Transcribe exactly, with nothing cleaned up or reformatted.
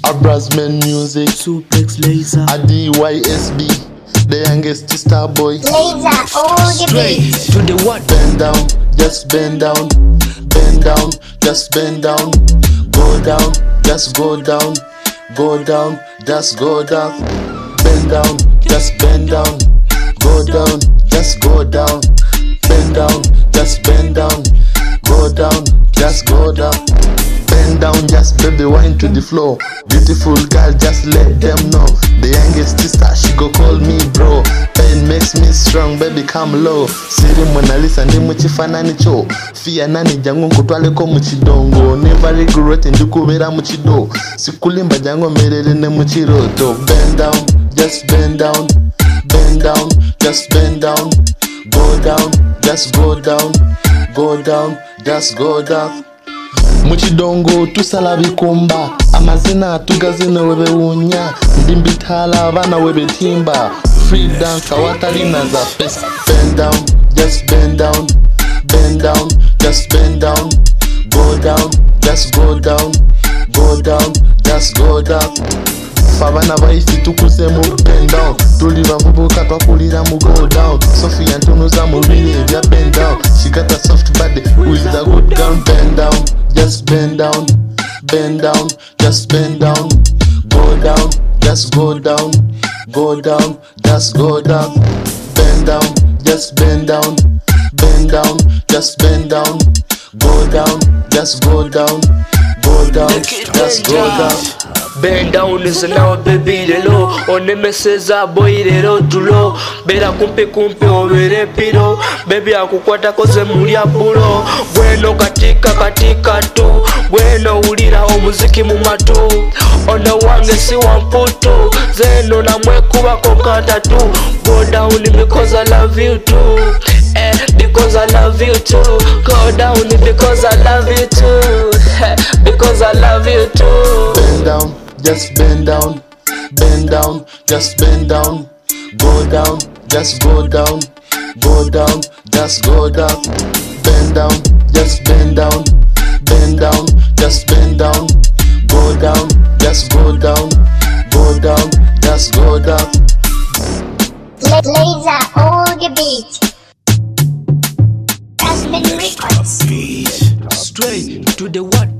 Abrasman Music, Suplex Laser, a D Y S B, the youngest star boy. Laser, all the straight beats. to the what? Bend down, just bend down, bend down, just bend down, go down, just go down, go down, just go down, bend down, just bend down, go down, just go down, bend down, just bend down, go down, just go down. Bend down, just baby wine to the floor. Beautiful girl, just let them know. The youngest sister, she go call me bro. Pain makes me strong, baby come low. Siri Mona Lisa ndi muchifanani cho. Fia nani jangu nkutwale ko muchidongo. Never regret ndikubera muchido. Sikulimba jangu merere ne muchiroto. Bend down, just bend down, bend down, just bend down, go down, just go down, go down, just go down. Muchidongo tusala bikumba, amazina tugazina webe unya, ndimbitala abana webe timba, free dance awatalina za face. Bend down, just bend down, bend down, just bend down, go down, just go down, go down, just go down. Fabana baisi tukuse mu bend down, tuli bavubuka twakulira mu go down. Sophia ntunuza mu bili vya bend down, she got a soft body with a good gun. Bend down, just bend down, bend down, just bend down, go down, just go down, go down, just go down. Bend down, just bend down, bend down, just bend down, go down, just go down, go down, just go down. Bend down is now baby lelo. One meseza boy lelo tulo. Bera kumpi kumpi obere piro. Baby akukwata koze mulya bulo. Bueno katika katika tu. Bueno ulira omuziki mu matu. Ono wange si wamputu. Zeno na mwekuba kokata tu. Go down because I love you too. Eh, because I love you too. Go down because I love you too. Because I love you too. Bend down, just bend down, bend down, just bend down, go down, just go down, go down, just go down. Bend down, just bend down, bend down, just bend down, go down, just go down, go down, just go down. Laser, all the beats. Abrasman Records. Straight to the what?